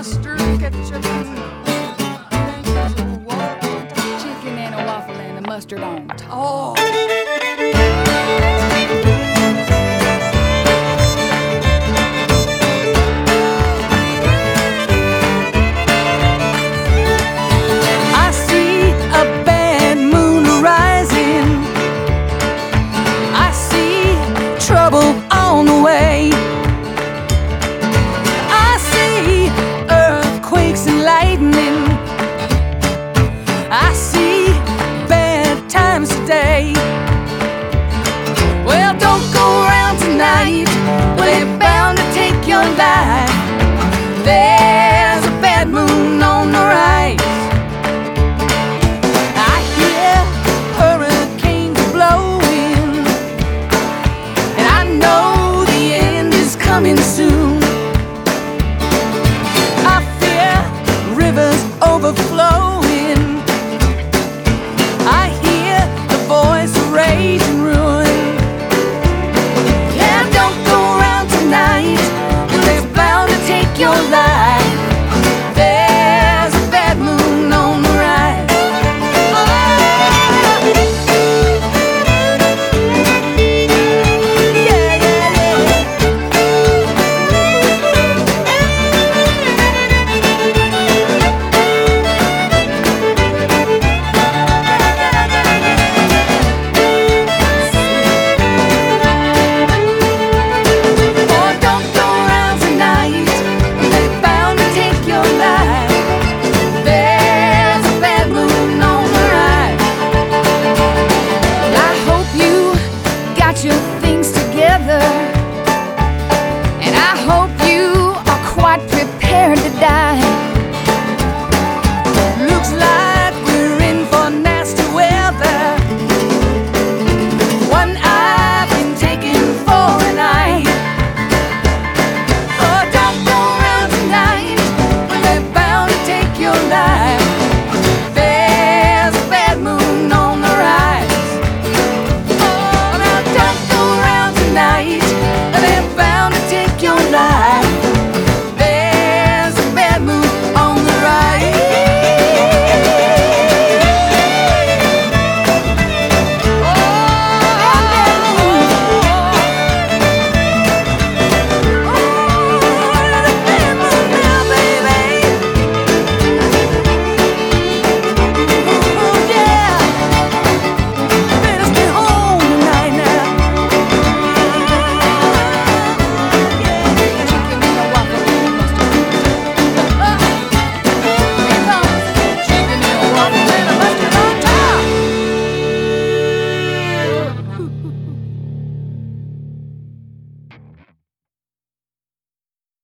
mustard, ketchup, Chicken and a waffle and a mustard on top. oh. I see a bad moon rising. I see trouble on the way. I see earthquakes and lightning. I see bad times today. Well, don't go around tonight. Well, they're bound to take your life. There's a bad moon on the rise. I hear hurricanes blowing, and I know the end is coming soon. I fear rivers overflowing. I hear the voice of rage and ruin. Yeah, don't go around tonight. They're bound to take your life. There's a bad moon on the rise. Yeah, yeah, oh, don't go around tonight. They're bound to take your life. There's a bad moon on the rise. I hope you got your things together, and I hope you are quite prepared to die.